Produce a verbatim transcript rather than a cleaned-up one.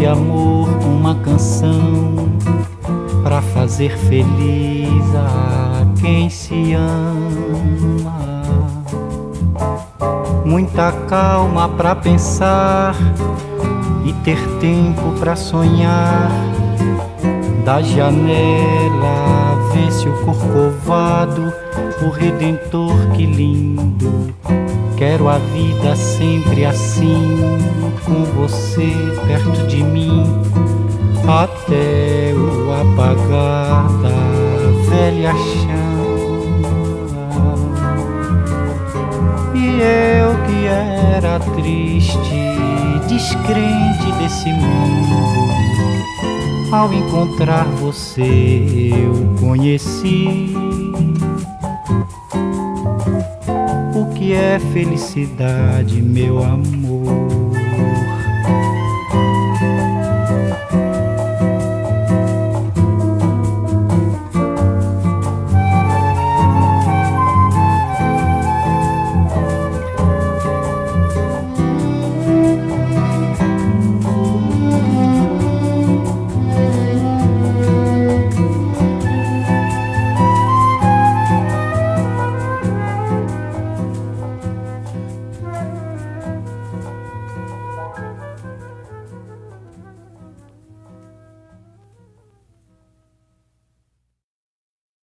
desse amor uma canção pra fazer feliz a quem se ama. Muita calma pra pensar e ter tempo pra sonhar. Da janela vê-se o corcovado, o Redentor, que lindo. Quero a vida sempre assim, com você perto de mim, até o apagar da velha chama. E eu que era triste, descrente desse mundo, ao encontrar você eu conheci o que é felicidade, meu amor.